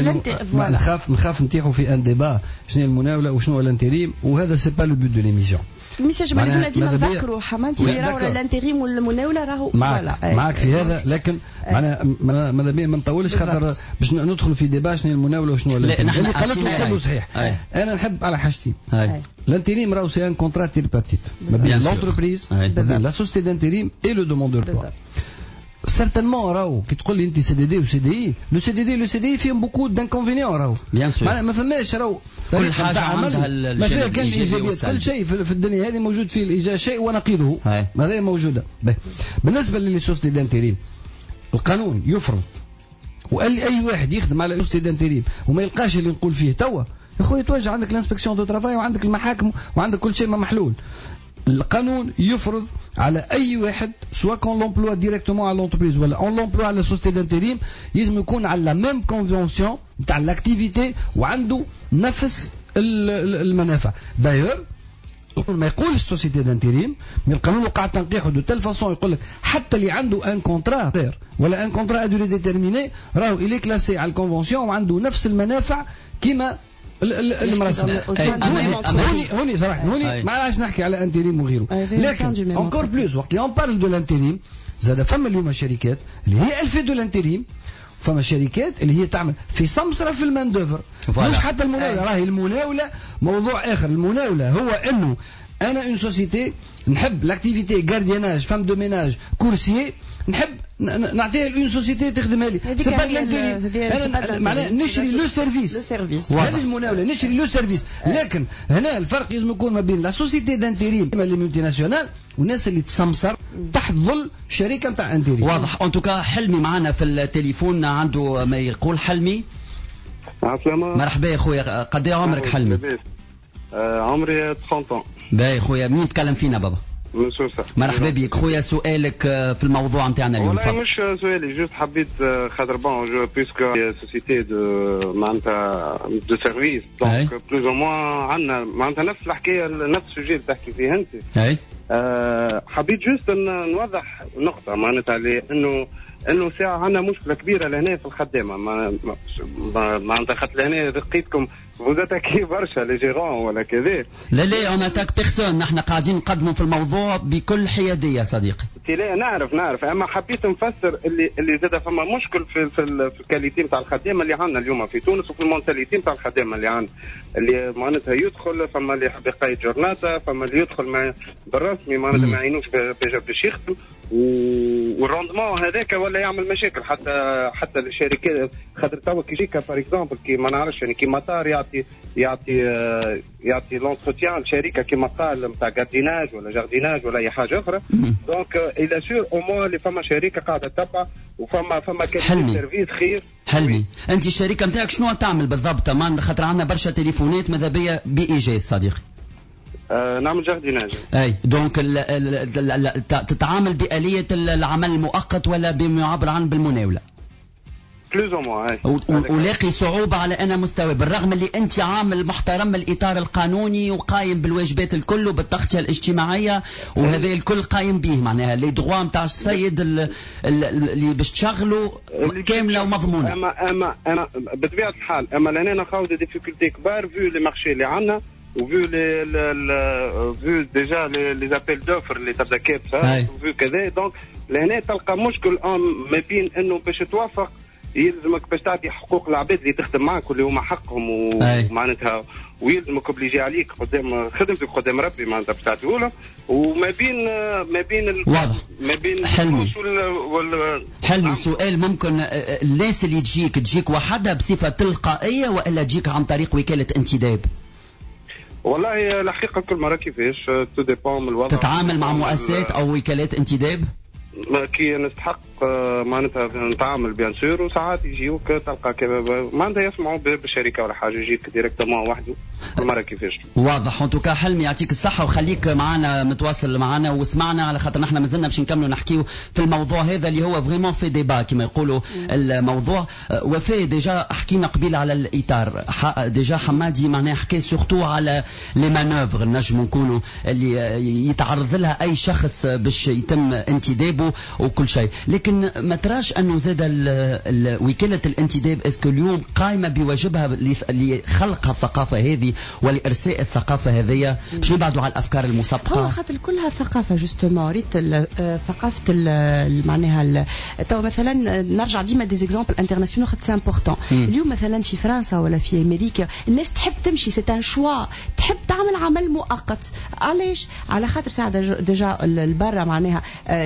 Speaker 5: نخاف نتيحوا في ان ديبا شنو المناوله وشنو الانتريم، وهذا سي با لو بوت دو ليميسيون.
Speaker 3: ميساج ما لازمنا ديما نذكروا حمادي اللي راهو الانتريم والمناوله راهو
Speaker 5: معك في هذا، لكن معناها ماذا بيا ما نطولش خاطر باش ندخلوا في ديبا شنو المناوله وشنو الانتريم. اللي قالته صحيح. انا نحب على حاجتين. الانتريم راهو سي ان كونترا تيرباتيت ما بين لونتربريز ما بين لا سوسيتي دانتريم اي لو دوموندور دو. certainement راهو كي تقول لي انت سي دي دي و سي دي اي لو سي دي فيهم بوكو دانكونفينيون راهو ما فماش راهو
Speaker 2: كل حاجه عندها
Speaker 5: ما فيها كان ايجابيات كل شيء في الدنيا هذه موجود فيه الايجابي شيء ونقيضه هذه موجوده. بالنسبه للسوسيتي دانتيريم القانون يفرض وقال لي اي واحد يخدم على سوسيتي دانتيريم وما يلقاش اللي نقول فيه توا يا خويا توجه عندك الانسبكسيون دو ترافاي وعندك المحاكم وعندك كل شيء ما محلول. القانون يفرض على اي واحد سواء كون لومبلوا ديريكتومون على لونتربريز ولا اون لومبلوا على سوسيتي دانتيريم يلزم يكون على لا ميم كونفونسيون تاع لاكتيفيتي وعنده نفس المنافع. دايور ما يقولش سوسيتي دانتيريم من القانون وقع تنقيحه دو تيل فاصون يقول لك حتى اللي عنده ان كونترا ولا ان كونترا ادوري ديتيرميني راهو الي كلاسي على الكونفونسيون وعنده نفس المنافع كيما المراسم. هوني صراحه هوني ما عادش نحكي على انتريم وغيره لكن انكور بلوس وقت اللي اون بارل دو لانتريم زاد فما اليوم شركات اللي هي الفي دو لانتريم فما شركات اللي هي تعمل في سمسرة في المان دوفر مش حتى المناولة. راهي المناولة موضوع آخر. المناولة هو انه انا اون سوسيتي نحب لاكتيفيتي غاردياناج فام دو ميناج كورسيي نحب نعطيها لأون سوسيتي تخدمها لي سي با لانتيريم انا معناها نشري لو سيرفيس هذه المناولة نشري لو سيرفيس. لكن هنا الفرق لازم يكون ما بين لا سوسيتي دانتيريم اللي ملتي ناسيونال والناس اللي تسمسر تحت ظل شركه نتاع انتيريم.
Speaker 2: واضح. ان توكا حلمي معنا في التليفون عنده ما يقول. حلمي مرحبا يا خويا قد ايه عمرك حلمي؟
Speaker 6: عمري 30
Speaker 2: باهي خويا مين يتكلم فينا بابا؟
Speaker 6: من سوسة.
Speaker 2: مرحبا بك خويا سؤالك في الموضوع نتاعنا اليوم.
Speaker 6: والله مش سؤالي جوست حبيت خاطر بون بيسكو سوسيتي دو معناتها دو سيرفيس دونك بلوز او موان عندنا معناتها نفس الحكايه نفس السوجي اللي تحكي فيه انت.
Speaker 2: اي
Speaker 6: حبيت جوست نوضح نقطه معناتها انه ساعه عندنا مشكله كبيره لهنا في الخدامه معناتها خاطر لهنا لقيتكم فوزاتاكي برشا لي جيرون ولا كذا.
Speaker 2: لا اون اتاك بيرسون نحن قاعدين نقدموا في الموضوع بكل حياديه صديقي.
Speaker 6: لا نعرف اما حبيت نفسر اللي زاد فما مشكل في الكاليتي نتاع الخدامه اللي عندنا اليوم في تونس وفي المونتاليتي نتاع الخدامه اللي عندنا اللي معناتها يدخل فما اللي يحب يقيد جورناتا فما اللي يدخل بالرسمي معناتها ما يعينوش باش يخدم والروندمون هذاك ولا يعمل مشاكل حتى الشركات خاطر توا كي يجيك بار اكزومبل كي ما نعرفش يعني كي مطار يعطي لونتروتيان لشركه كيما قال نتاع جارديناج ولا جارديناج ولا اي حاجه اخرى دونك الى سور او موان اللي فما شركه قاعده تتبع وفما كان سيرفيس خير.
Speaker 2: حلمي انت الشركه نتاعك شنو تعمل بالضبط؟ خاطر عندنا برشا تليفونات ماذا بيا بايجاز صديقي.
Speaker 6: نعمل جارديناج.
Speaker 2: اي دونك تتعامل بآلية العمل المؤقت ولا بما يعبر عن بالمناولة؟
Speaker 6: بلوز او موان.
Speaker 2: ولاقي صعوبة على أنا مستوى بالرغم اللي أنت عامل محترم من الإطار القانوني وقايم بالواجبات الكل وبالتغطية الاجتماعية وهذا الكل قايم به معناها لي دغوا نتاع السيد اللي باش تشغلوا كاملة ومضمونة.
Speaker 6: أما بطبيعة الحال أما لأننا نخاوض ديفيكولتي كبار فيو لي مارشي اللي عندنا وفيو فيو ديجا لي ابيل دوفر اللي تبدا كابسه وفيو كذا دونك لهنا تلقى مشكل ما بين انه باش توافق يلزمك باش تعطي حقوق العباد اللي تخدم معك واللي هما حقهم ومعناتها ويلزمك اوبليجي عليك قدام خدمتك قدام ربي معناتها باش تعطيه لهم وما بين
Speaker 2: واضح
Speaker 6: ما بين
Speaker 2: حلمي سؤال ممكن الناس اللي تجيك وحدها بصفه تلقائيه والا تجيك عن طريق وكاله انتداب؟
Speaker 6: والله الحقيقه كل مره كيفاش تو ديبون من الوضع.
Speaker 2: تتعامل مع مؤسسات او وكالات انتداب؟
Speaker 6: كي نستحق معناتها نتعامل بيان سور وساعات يجيوك تلقى معناتها يسمعوا بالشركه ولا حاجه يجيك ديريكتومون وحده كل مره كيفاش.
Speaker 2: واضح. ان توكا حلمي يعطيك الصحه وخليك معنا متواصل معنا واسمعنا على خاطر نحن مازلنا باش نكملوا نحكيو في الموضوع هذا اللي هو فريمون في ديبا كما يقولوا الموضوع. وفاء ديجا حكينا قبيل على الاطار ديجا حمادي معناها حكى سورتو على لي مانوفر نجم نكونوا اللي يتعرض لها اي شخص باش يتم انتدابه وكل شيء. لكن ما تراش انه زاد وكاله الانتداب اسكو اليوم قائمه بواجبها لخلق الثقافه هذه ولارساء الثقافه هذه باش نبعدوا على الافكار المسبقه؟
Speaker 3: خاطر كلها ثقافه جوستومون ريت ثقافه معناها تو مثلا نرجع ديما دي زيكزامبل انترناسيونال خاطر سي امبورطون. اليوم مثلا في فرنسا ولا في امريكا الناس تحب تمشي سي ان شوا تحب تعمل عمل مؤقت. علاش؟ على خاطر ساعه ديجا البرا معناها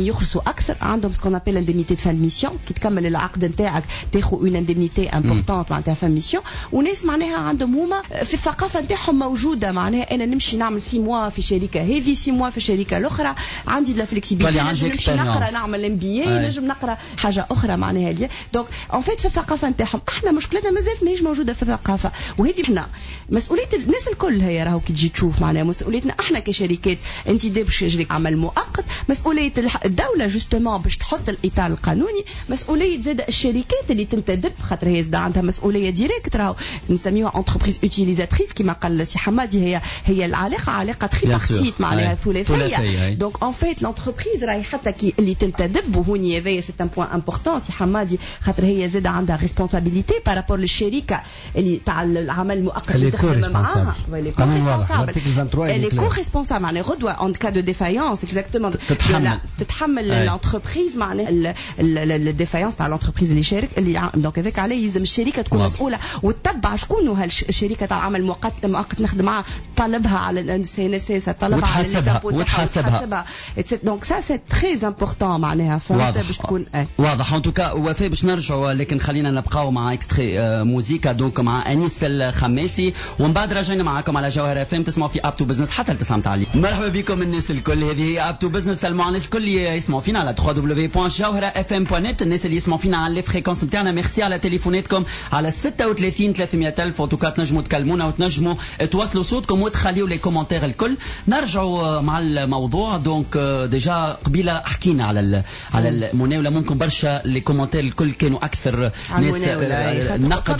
Speaker 3: يعني يخلصوا اكثر عندهم سكون ابل انديميتي فان ميسيون كي تكمل العقد نتاعك تاخذ اون انديميتي امبورطونت معناتها فان ميسيون وناس معناها عندهم هما في الثقافه نتاعهم موجوده معناها انا نمشي نعمل 6 موا في شركه هذه 6 موا في الشركه الاخرى عندي لا فليكسيبيليتي نمشي نقرا نعمل ام بي اي نجم نقرا حاجه اخرى معناها دونك اون فيت في الثقافه نتاعهم احنا مشكلتنا مازالت ماهيش موجوده في الثقافه وهذه احنا مسؤوليه الناس الكل هي راهو كي تجي تشوف معناها مسؤوليتنا احنا كشركات انت باش يجري عمل مؤقت مسؤوليه الدوله جوستومون باش تحط الاطار القانوني مسؤوليه زاد الشركات اللي تنتدب خاطر هي زاد عندها مسؤوليه ديريكت راهو نسميوها انتربريز اوتيليزاتريس كما قال سي حمادي هي العلاقه علاقه تريبارتيت معناها ثلاثيه دونك اون فيت لونتربريز راهي حتى كي اللي تنتدب وهوني هذايا سي ان بوين امبورطون سي حمادي خاطر هي زاد عندها ريسبونسابيلتي بارابور للشركه اللي تاع العمل المؤقت اللي تخدم معاها اللي كو ريسبونسابل معناها غدوه اون كا دو ديفايونس اكزاكتومون تتحمل لونتربريز معناها الديفايونس تاع لونتربريز اللي شارك اللي دونك هذاك عليه يلزم الشركه تكون مسؤوله وتتبع شكون هالشركه تاع العمل المؤقت نخدم معها طلبها على السي ان اس اس طلبها على وتحاسبها دونك سا سي تري امبورطون معناها فهمت باش تكون
Speaker 2: واضح ان توكا وفاء باش نرجعوا لكن خلينا نبقاو مع اكستري موزيكا دونك مع انيس الخماسي ومن بعد راجعين معكم على جوهر اف ام تسمعوا في اب تو بزنس حتى ل9 متاع الليل. مرحبا بكم الناس الكل هذه هي اب تو بزنس المعنس الكل يسمعوا فينا على www.jawhara.fm.net الناس اللي يسمعوا فينا على الفريكونس نتاعنا ميرسي على تليفوناتكم على 36 300 ألف وتوكا تنجموا تكلمونا وتنجموا تواصلوا صوتكم وتخليوا لي كومنتير الكل. نرجعوا مع الموضوع دونك ديجا قبيله حكينا على المناوله ممكن برشا لي كومنتير الكل كانوا اكثر ناس نقد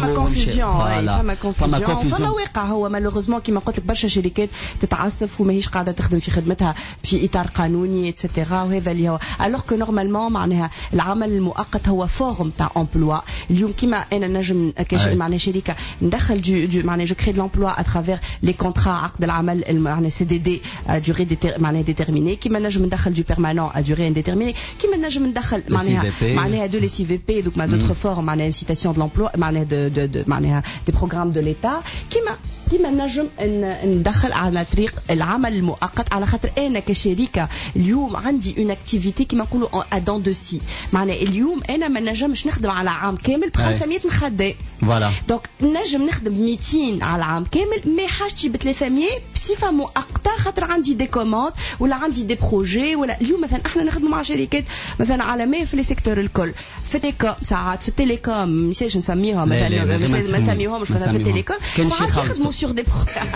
Speaker 3: فما واقع هو مالوغوزمون كيما قلت لك برشا شركات تتعسف وماهيش قاعده تخدم في خدمتها في اطار قانوني اتسيتيرا وهذا اللي هو الوغ كو نورمالمون معناها العمل المؤقت هو فورم تاع امبلوا اليوم كيما انا نجم معناها شركه ندخل معناها جو كري دو لامبلوا اترافير لي كونترا عقد العمل معناها سي دي دي دوري معناها ديتيرميني كيما نجم ندخل دو بيرمانون ا دوري انديتيرميني كيما نجم ندخل معناها دو لي سي في بي دوك دوطخ فورم معناها انسيتاسيون دو لامبلوا معناها دو معناها دي بروغرام دو ليتا كيما نجم ندخل على طريق العمل المؤقت على خاطر انا كشركه اليوم عندي اون اكتيفيتي كيما نقولوا ادون دو سي معناها اليوم انا ما نجمش نخدم على عام كامل ب 500 خدام
Speaker 2: فوالا
Speaker 3: دونك نجم نخدم 200 على عام كامل مي حاجتي ب 300 بصفه مؤقته خاطر عندي دي كوموند ولا عندي دي بروجي ولا اليوم مثلا احنا نخدموا مع شركات مثلا عالميه في لي سيكتور الكل في التيكوم ساعات في التليكوم مش نسميهم مثلا مش لازم نسميهمش مثلا في التليكوم ساعات يخدموا سور دي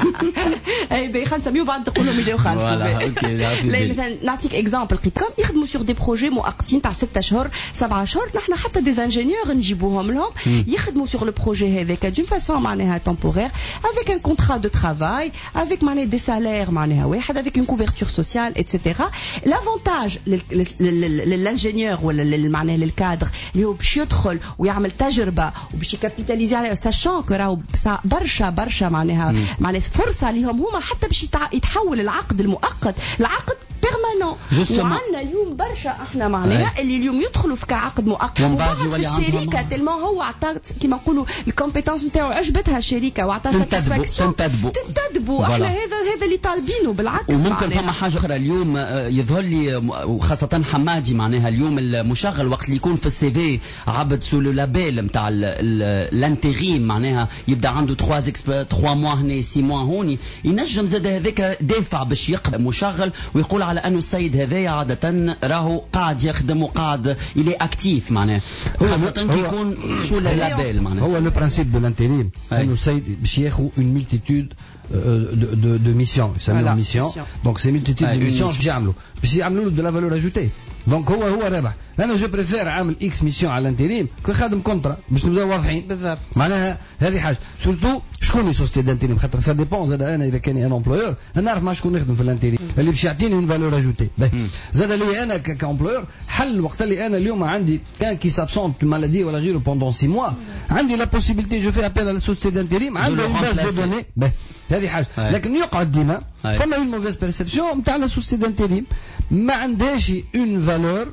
Speaker 3: اي بي خلينا نسميو بعد تقول لهم يجيو خالص لا مثلا نعطيك اكزامبل قيتكم يخدموا سور دي بروجي مؤقتين تاع 6 شهور 7 شهور نحن حتى دي انجينيور نجيبوهم لهم يخدموا سور لو بروجي هذاك دون فاسون معناها temporaire avec un contrat de travail avec معناها دي سالير معناها واحد avec une couverture sociale etc. l'avantage للانجينيور ولا معناها للكادر اللي هو باش يدخل ويعمل تجربه وباش يكابيتاليزي على ساشون كو راهو برشا معناها فرصه ليهم هما حتى باش يتحول العقد المؤقت العقد بيرمانون وعندنا اليوم برشا احنا معناها اللي اليوم يدخلوا في كعقد مؤقت وبعد في الشركه تلمو هو عطى كيما نقولوا الكومبيتونس نتاعو عجبتها الشركه وعطى ساتيسفاكسيون تنتدبوا احنا هذا اللي طالبينه بالعكس
Speaker 2: وممكن فما حاجه اخرى اليوم يظهر لي وخاصه حمادي معناها اليوم المشغل وقت اللي يكون في السي في عبد سو لو لابيل نتاع الانتيغيم معناها يبدا عنده 3 موا هنا 6 موا هوني ينجم زاد هذاك دافع باش يقبل مشغل ويقول على انه السيد هذايا عاده راهو قاعد يخدم وقاعد الى اكتيف معناها خاصه كي يكون سو لابيل معناها
Speaker 5: هو لو برانسيب دو لانتيريم انه السيد باش ياخذ اون ملتيتود de missions يسميهم ميسيون دونك سي ملتيتود دو ميسيون باش يعملوا له دو لا فالور اجوتي دونك هو رابح انا جو بريفير عامل اكس ميسيون على الانتيريم كو خادم كونترا باش نبداو واضحين
Speaker 3: بالضبط
Speaker 5: معناها هذه حاجه سورتو شكون سوسيتي دانتيريم خاطر سا ديبون زاد انا اذا كاني ان امبلويور انا نعرف مع شكون نخدم في الانتيريم اللي باش يعطيني اون فالور اجوتي زاد لي انا كامبلويور حل وقت اللي انا اليوم عندي كان كي سابسونت مالادي ولا غيره بوندون 6 موا عندي لا بوسيبيليتي جو في ابيل على سوسيتي دانتيريم عنده اون باز دو دوني هذه حاجه لكن يقعد ديما فما اون موفيز بيرسيبسيون نتاع لا سوسيتي دانتيريم ما عندهاش اون فالور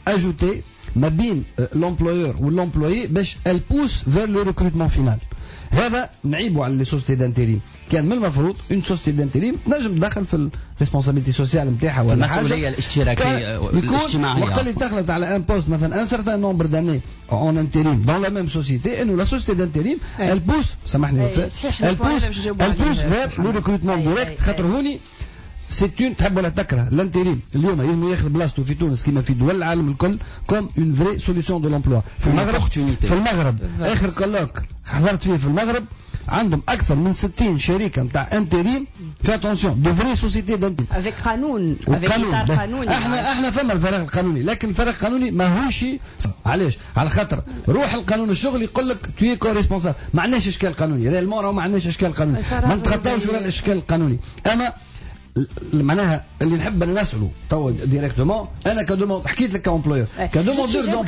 Speaker 5: ajoutée ما بين l'employeur ou l'employé باش elle pousse vers le recrutement final هذا نعيبوا على لي سوسيتي دانتيريم. كان من المفروض اون سوسيتي دانتيريم نجم تدخل في الريسبونسابيلتي سوسيال نتاعها ولا حاجه
Speaker 2: المسؤوليه الاشتراكيه الاجتماعيه.
Speaker 5: وقت اللي دخلت على ان بوست مثلا ان سارتان نومبر داني اون انتيريم دون لا ميم سوسيتي انه لا سوسيتي دانتيريم البوس سامحني البوس فير لو ريكروتمون ديريكت. خاطر هوني سيتون تحب ولا تكره الانتريم اليوم يلزم ياخذ بلاصته في تونس كما في دول العالم الكل كوم اون فري سوليسيون دو لومبلوا. في المغرب اخر كولوك حضرت فيه في المغرب عندهم اكثر من 60 شركه نتاع انتريم في اتونسيون دو فري سوسيتي دانتريم
Speaker 3: افيك قانون قانوني.
Speaker 5: احنا فما الفراغ القانوني، لكن الفراغ القانوني ماهوش. علاش؟ على خاطر روح القانون الشغل يقول لك توي كو ريسبونسابل. ما عندناش اشكال قانوني ريالمون، ما عندناش اشكال قانوني، ما نتغطاوش ولا الاشكال القانوني. اما معناها اللي نحب نسأله توا ديريكتومون انا كدومون حكيت لك كامبلوير كدوموندور دون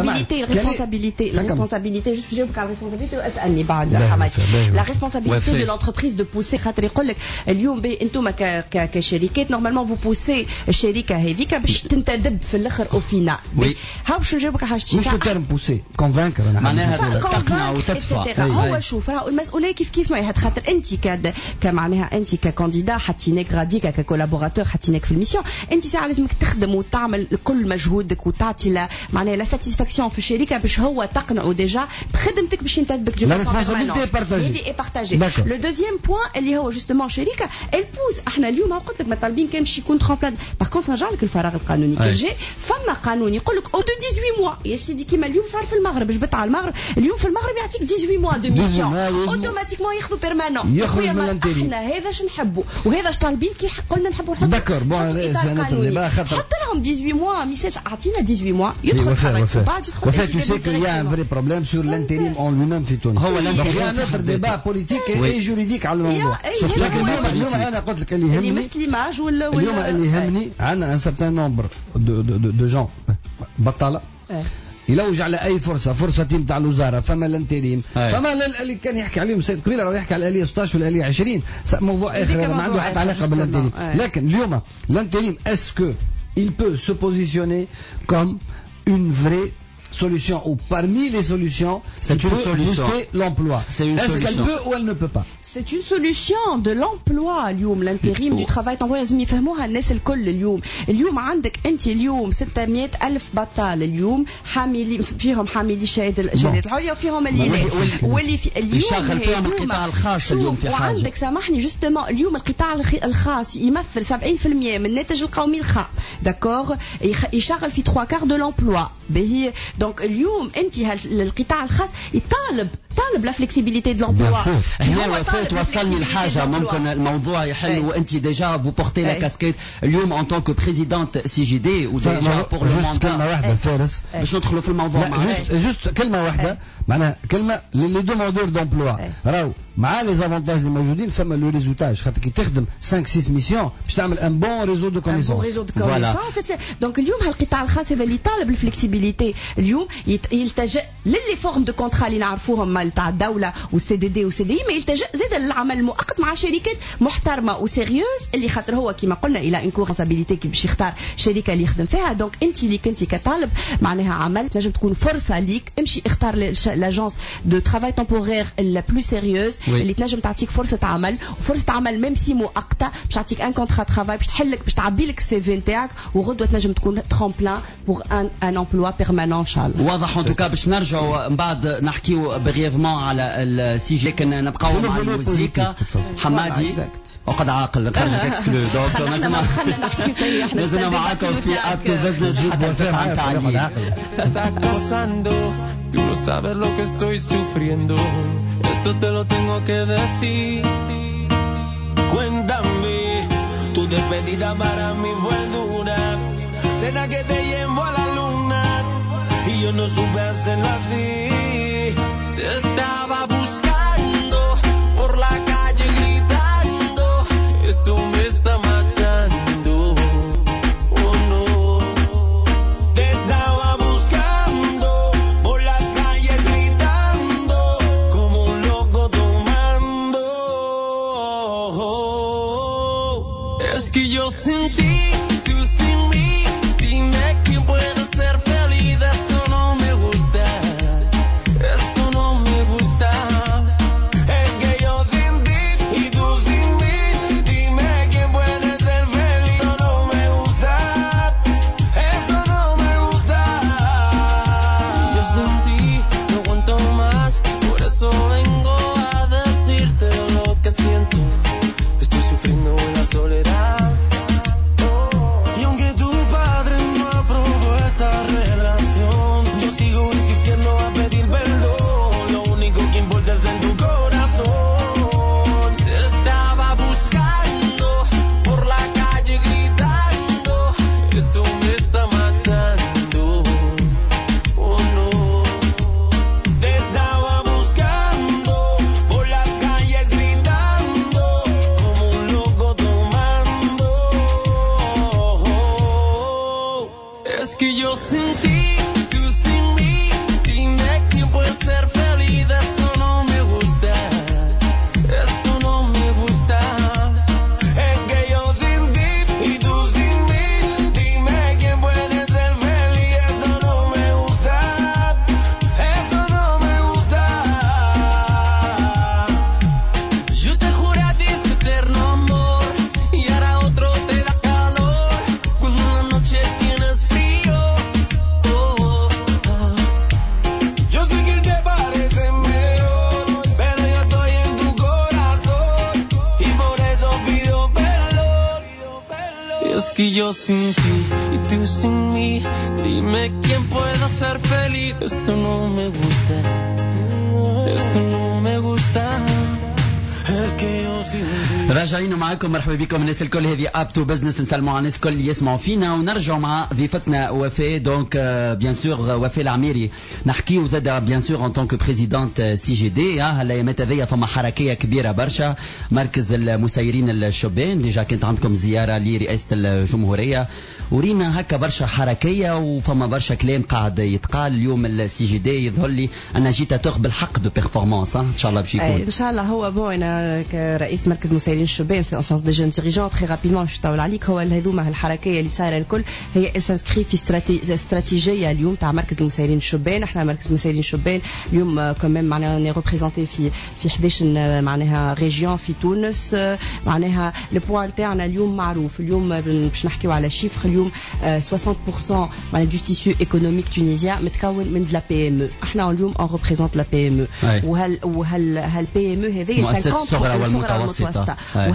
Speaker 3: الريسبونسابيلتي جوست نجاوبك على الريسبونسابيلتي واسالني بعد حماتي. لا ريسبونسابيلتي دو لونتربريز دو بوسي. خاطر يقول لك اليوم انتم كشركات نورمالمون فو بوسي الشركه هذيك باش تنتدب في الاخر او فينا. ها باش نجاوبك على حاجتي
Speaker 5: مش ترم بوسي كونفانكر
Speaker 2: معناها تقنع وتدفع.
Speaker 3: هو شوف راهو المسؤوليه كيف ما هي. خاطر انت كمعناها انت ككانديدا حتيناك ككولابوراتور حتيناك في الميسيون، انت ساعه لازمك تخدم وتعمل كل مجهودك وتعطي معناها لا ساتيسفاكسيون في الشركه باش هو تقنعه ديجا بخدمتك باش ينتدبك.
Speaker 5: لا ريسبونسابيلتي
Speaker 3: بارتاجي. لو دوزيام بوين اللي هو جوستومون شركه البوز. احنا اليوم قلت لك ما طالبين كان باش يكون ترامبلان. باغ كونت نرجع لك الفراغ القانوني كي جاي فما قانون يقول لك او دو 18 موا يا سيدي كيما اليوم صار في المغرب. جبت على المغرب اليوم في المغرب يعطيك 18 موا دو ميسيون اوتوماتيكمون ياخذوا بيرمانون. يخرج من الانتريم. احنا هذا اش نحبوا وهذا اش طالبين كي قلنا نحبوا
Speaker 5: داكور بون سنه
Speaker 3: حط لهم 18 موا ميساج اعطينا 18 موا يدخل
Speaker 5: خرج بعد يدخل. وفات تو سي كو يا ان فري بروبليم سور لانتريم اون لو ميم في تونس.
Speaker 2: هو الانتريم
Speaker 5: نتر ديبا بوليتيك اي جوريديك على الموضوع. لكن اليوم انا قلت لك اللي يهمني
Speaker 3: مسلماج ولا
Speaker 5: اليوم اللي يهمني عندنا ان سارتان نومبر دو جون بطاله يلوج على اي فرصه تيم تاع الوزاره. فما الانتريم فما اللي كان يحكي عليهم السيد قبيله راه يحكي على الاليه 16 والاليه 20 موضوع اخر ما عنده حتى علاقه بالانتريم. لكن اليوم الانتريم اسكو il peut se positionner comme une vraie solution ou parmi les solutions
Speaker 2: c'est une solution
Speaker 5: booster l'emploi. Est-ce qu'elle peut ou elle ne peut pas?
Speaker 3: C'est une solution de l'emploi. اليوم الانتريم du travail temporaire لازم يفهموها الناس الكل. اليوم عندك انت اليوم 600,000 بطال اليوم حاملين فيهم حاملي شهاده العليا وفيهم واللي في اليوم
Speaker 2: يشغل فيهم القطاع الخاص اليوم في حاجه.
Speaker 3: وعندك سامحني جوستومون اليوم القطاع الخاص يمثل 70% من الناتج القومي الخام. داكور يشغل في 3/4 de l'emploi. باهي دونك اليوم انت القطاع الخاص طالب لا فليكسيبيليتي دو لومبلوا.
Speaker 2: هنا وفات وصلني الحاجه ممكن الموضوع يحل وانت ديجا فو بورتي لا كاسكيت اليوم ان طونك بريزيدونت سي جي دي وديجا بور لو موندا.
Speaker 5: كلمه واحده فارس
Speaker 2: باش ندخلوا في الموضوع معاك.
Speaker 5: جوست كلمه واحده معناها كلمه لي دوموندور دومبلوا راهو مع لي زافونتاج اللي موجودين فما لو ريزولتاج. خاطر كي تخدم 5-6 ميسيون باش تعمل ان بون ريزو دو كونيسونس.
Speaker 3: دونك اليوم هالقطاع الخاص هذا اللي طالب الفليكسيبيليتي اليوم يلتجئ للي فورم دو كونترا اللي نعرفوهم مال تاع الدوله والسي دي دي وسي دي ما يلتجئ زاد للعمل المؤقت مع شركات محترمه وسيريوز اللي خاطر هو كما قلنا الى ان كورسابيليتي كي باش يختار شركه اللي يخدم فيها. دونك انت اللي كنتي كطالب معناها عمل تنجم تكون فرصه ليك امشي اختار لاجونس دو ترافاي تمبورير لا بلو سيريوز اللي تنجم تعطيك فرصه عمل وفرصه عمل ميم سي مؤقته باش تعطيك ان كونترا ترافاي باش تحلك باش تعبي لك السي في نتاعك وغدوه تنجم تكون ترامبلان بور ان امبلوا بيرمانون ان شاء الله.
Speaker 2: واضح ان توكا باش نرجعوا من بعد نحكيو بريفمون على السيجي لكن نبقاو مع الموسيقى. حمادي وقد عاقل خرج اكسكلو دونك مازلنا معاكم في اكتو بزنس جدا 9 تعليق.
Speaker 7: Tú no sabes lo que estoy sufriendo. Esto te lo tengo que decir. Cuéntame, tu despedida para mí fue dura. Cena que te llevo a la luna y yo no supe hacerlo así. Te estaba buscando por la calle gritando. Esto me está matando. Oh no. Te estaba buscando por las calles gritando como un loco tomando. Es que yo sin ti, tú sin mí. Dime quién puede ser feliz. Esto no me gusta. Esto no me gusta. que yo sin ti, tú sin mí, dime quién puede ser feliz. Esto no me gusta, esto no me gusta. Es que yo sin ti y tú sin mí, dime quién puede ser feliz. Esto no me gusta, eso no me gusta. Yo te juro a ti ese eterno amor y ahora otro te da calor cuando una noche tienes frío. Yo sé que te parece mejor, pero yo estoy en tu corazón y por eso pido perdón. Y es que yo sin ti y tú sin mí, dime quién pueda ser feliz. Esto no me gusta, esto no me gusta. Es que yo sin ti.
Speaker 2: راجعين معكم، مرحبا بكم الناس الكل. هذه اب تو بزنس، نسلموا على الناس الكل يسمعوا فينا ونرجعوا مع ضيفتنا وفاء. دونك بيان سور وفاء العميري نحكيو زاد بيان سور ان طونك بريزيدونت سي جي دي. هالايامات هذيا فما حركيه كبيره برشا، مركز المسيرين الشبان. ديجا كانت عندكم زياره لرئاسه الجمهوريه، ورينا هكا برشا حركيه وفما برشا كلام قاعد يتقال. اليوم السي جي دي يظهر لي انا جيت اتوغ بالحق دو بيرفورمانس ان شاء الله باش يكون.
Speaker 3: ان شاء الله. هو بون انا كرئيس مركز مسيرين الشبان سي انسونس دي جون ديريجون تري رابيدمون باش نطول عليك. هو هذوما الحركيه اللي صايره الكل هي اسانسكري في استراتيجيه اليوم تاع مركز المسيرين الشبان. احنا مركز المسيرين الشبان اليوم كمان معناها ني ريبريزونتي في 11 معناها ريجيون في تونس. معناها لو بوان تاعنا اليوم معروف. اليوم باش نحكيو على شيفر. اليوم 60% معناها دو تيسيو ايكونوميك تونيزيان متكون من لا بي ام. احنا اليوم اون ريبريزونت لا بي ام. وهال بي ام هذه 50% والمتوسطه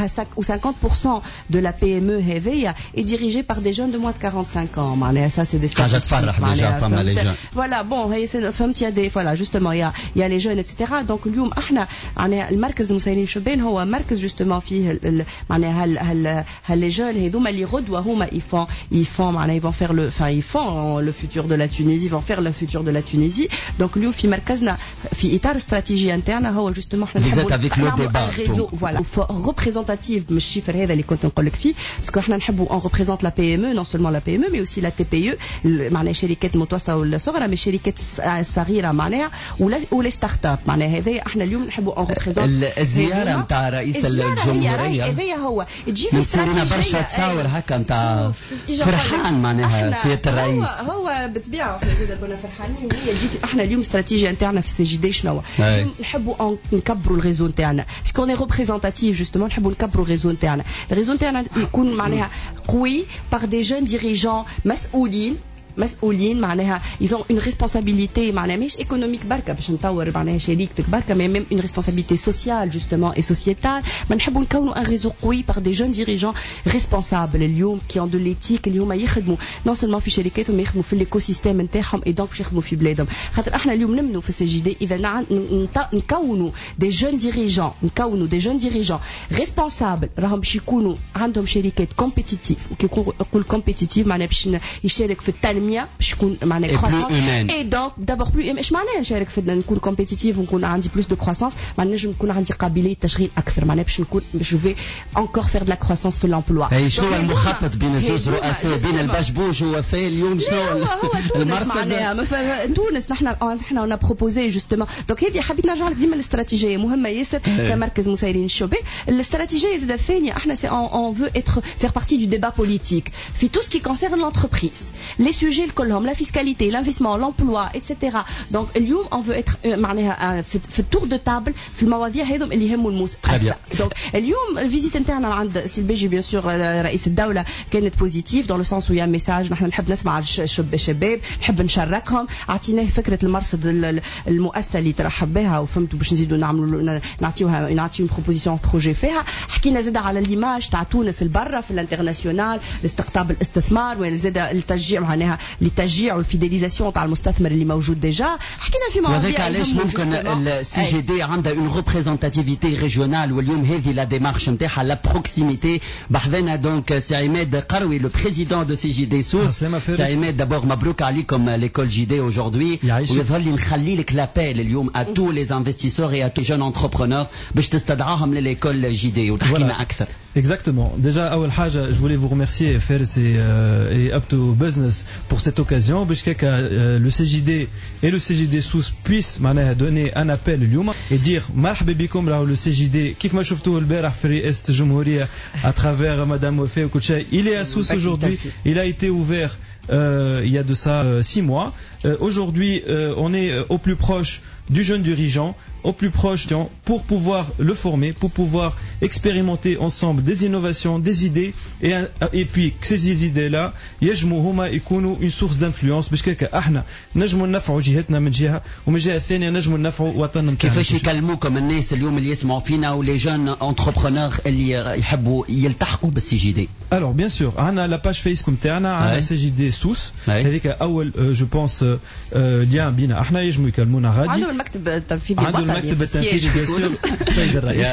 Speaker 3: و50% de la PME هذيا est dirigée par des jeunes de moins de 45 ans. معناها ça c'est des statistiques.
Speaker 2: حاجه تفرح ديجا فما لي جون.
Speaker 3: voilà bon هي فهمت يا دي voilà justement il y a les jeunes etc. donc اليوم احنا معناها المركز المسيرين الشبان هو مركز justement فيه معناها هال les jeunes هذوما اللي غدوه هما ils font معناها ils vont faire ils font le futur de la Tunisie, ils vont faire le futur de la Tunisie. donc اليوم في مركزنا في اطار استراتيجيه نتاعنا هو justement احنا نحبوا réseau voilà représentative من الشيفر هذا اللي كنت نقول لك فيه. باسكو احنا نحبوا اون ريبريزونت لا بي ام او نون سولمون لا بي ام او مي اوسي لا تي بي او معناها شركات متوسطه ولا صغرى مي شركات صغيره معناها ولا ستارت اب. معناها هذا احنا اليوم نحبوا اون ريبريزونت.
Speaker 2: الزياره نتاع رئيس الجمهوريه
Speaker 3: هذايا هو تجي
Speaker 2: في استراتيجيه برشا تصاور هكا نتاع فرحان معناها سياده الرئيس.
Speaker 3: هو بالطبيعه احنا زاد كنا فرحانين. وهي تجي احنا اليوم استراتيجيه نتاعنا في السي جي دي شنو نحبوا نكبروا الريزو نتاعنا باسكو اون ريبريزونتاتيف جوستومون. نحبوا نكبروا الريزو نتاعنا. الريزو نتاعنا يكون معناها قوي par des jeunes dirigeants مسؤولين معناها ils ont une responsabilité معناها مش économique بركه باش نطور معناها شركتك بركه mais même une responsabilité sociale justement et sociétale. ما نحبوا نكونوا un réseau قوي par des jeunes dirigeants responsables اليوم qui ont de l'éthique اليوم يخدموا non seulement في شركاتهم يخدموا في الايكوسيستيم نتاعهم et donc باش يخدموا في بلادهم. خاطر احنا اليوم نمنوا في السي جي دي اذا نكونوا des jeunes dirigeants responsables راهم باش يكونوا عندهم شركات compétitive وكي يقول compétitive معناها باش يشارك في التنميه باش يكون معناها كروسانس اي دونك دابور بلو ايش معناها نشارك في نكون كومبيتيتيف ونكون عندي بلوس دو كروسانس. معناها نجم نكون عندي قابليه تشغيل اكثر. معناها باش نكون جو في انكور فير دو لا كروسانس في لامبلوا.
Speaker 2: اي شنو المخطط بين زوج رؤساء بين البشبوش ووفاء اليوم؟ شنو
Speaker 3: المرصد معناها تونس؟ نحن اون بروبوزي جوستومون. دونك هذه حبيت نرجع لك ديما الاستراتيجيه مهمه ياسر كمركز مسيرين الشباب. الاستراتيجيه زاد الثانيه احنا سي اون فو اتر فير بارتي دو ديبا بوليتيك في تو سكي كونسيرن لونتربريز لي سوجي كلهم لا فيسكاليتي لانفستمون لومبلوا ايتترا. دونك اليوم اون فو اتر معناها في التور دو تابل في المواضيع هذوم اللي يهموا المؤسسه. دونك اليوم الفيزيت نتاعنا عند سيلبيجي بيان سور رئيس الدوله كانت بوزيتيف دون لو سونس ويا ميساج. نحن نحب نسمع الشباب نحب نشاركهم. اعطيناه فكره المرصد المؤسسه اللي ترحب بها وفهمتوا باش نزيدوا نعطيو بروبوزيسيون بروجي فيها. حكينا زاد على ليماج تاع تونس البرة في الانترناسيونال لاستقطاب الاستثمار وزاد التشجيع معناها للتشجيع والفيداليزاسيون تاع المستثمر اللي موجود ديجا. حكينا في مواضيع
Speaker 2: وذاك علاش ممكن السي جي دي عندها اون ريبريزونتاتيفيتي ريجيونال. واليوم هذه لا ديمارش نتاعها لا بروكسيميتي. بحذنا دونك سي عماد قروي لو بريزيدون دو سي جي دي سوس. سي عماد دابور مبروك عليكم ليكول جي دي اجوردي. ويظهر لي نخلي لك لابيل اليوم ا تو لي انفستيسور اي ا تو جون انتربرونور باش تستدعاهم لليكول جي دي وتحكي لنا اكثر.
Speaker 8: Exactement. Déjà, أول حاجة, je voulais vous remercier, Faris et Up to Business, pour pour cette occasion le CJD et le CJD Sousse puissent donner un appel et dire مرحبا بكم راهو le CJD كيف ما شفتوه البارح في رئاسة الجمهورية à travers Madame Wafé وكل شيء. Il est à Sousse aujourd'hui. Il a été ouvert il y a de ça 6 mois. Aujourd'hui, on est au plus proche du jeune dirigeant, au plus proche pour pouvoir le former, pour pouvoir expérimenter ensemble des innovations, des idées et puis que ces idées-là يجموا هما يكونوا une source d'influence باش كيكا احنا نجموا ننفعوا جهتنا من جهة ومن جهة ثانية نجموا ننفعوا وطننا نتاعنا.
Speaker 2: كيفاش يكلموكم الناس اليوم اللي يسمعوا فينا ولي جون انتربرونور اللي يحبوا يلتحقوا بالسي جي دي؟
Speaker 8: Alors bien sûr, عندنا لا باج فيسبوك نتاعنا عندنا سي جي دي سوس هذيك اول جو بونس ليان بينا احنا يجموا يكلمونا غادي.
Speaker 3: عندهم المكتب التنفيذي
Speaker 8: المكتب التنفيذي بيان سور سيد الرئيس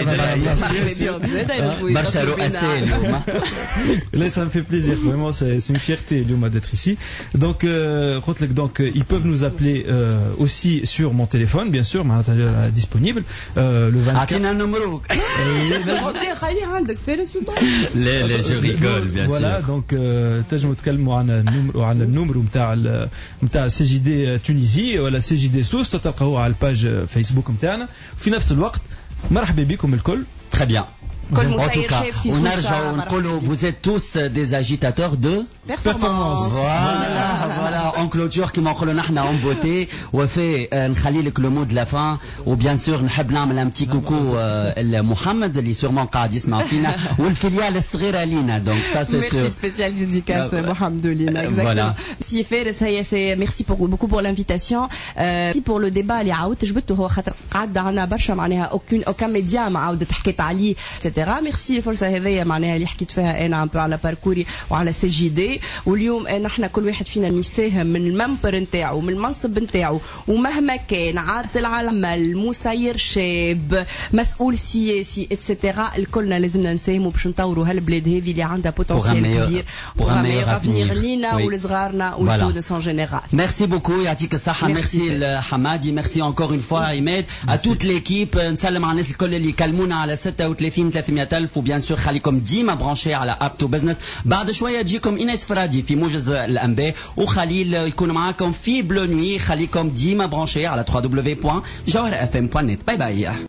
Speaker 2: برشا رؤساء اليوم.
Speaker 8: Là ça me fait plaisir vraiment, c'est une fierté اليوم d'être ici. Donc قلت لك donc ils peuvent nous appeler aussi sur mon téléphone bien sûr معناتها disponible le 24.
Speaker 2: اعطينا النمرو.
Speaker 3: خلي عندك فارس
Speaker 2: لا je rigole bien sûr.
Speaker 8: Voilà donc تنجموا تكلموا على النمرو نتاع سي جي دي تونيزي ولا سي جي دي سوس تلقاوه على الباج فيسبوك نتاعنا. في نفس الوقت مرحبا بكم الكل.
Speaker 2: Très bien. En tout cas, vous êtes tous des agitateurs de
Speaker 3: performance.
Speaker 2: Voilà. En clôture, qui m'encolle nahna en beauté, ou fait نخلي لك le mot de la fin, ou bien sûr نحب نعمل un petit coucou محمد اللي sûrement قاعد يسمع فينا والفiliale الصغيرة لينا. Donc ça c'est sûr.
Speaker 3: Merci spécial dédicace Mohamed Lina. Exactement. Si Fares, merci beaucoup pour l'invitation. Merci pour le débat اللي عاودت جبته هو خاطر قعد عنا برشا معناها aucun média ما عاودت حكيت عليه. ميرسي الفرصه هذيا معناها اللي حكيت فيها انا امبو على باركوري وعلى سي جي دي. واليوم نحن كل واحد فينا يساهم من المنبر نتاعو من المنصب نتاعو ومهما كان عاطل على العمل مسير شاب مسؤول سياسي اتسيتيرا الكلنا لازمنا نساهموا باش نطوروا هالبلاد هذه اللي عندها بوتنسيال كبير بوغ ان ميور افنيغ لينا ولصغارنا ولتو دو سون جينيرال.
Speaker 2: ميرسي بوكو يعطيك الصحه. ميرسي حمادي. ميرسي انكور اون فوا عماد ا توت ليكيب. نسلم على الناس الكل اللي يكلمونا على 36 300,000 وبيان سور خليكم ديما برانشي على اب تو بزنس. بعد شويه تجيكم ايناس فرادي في موجز الانباء وخليل يكون معاكم في بلو نوي. خليكم ديما برانشي على www.jawharfm.net. باي باي.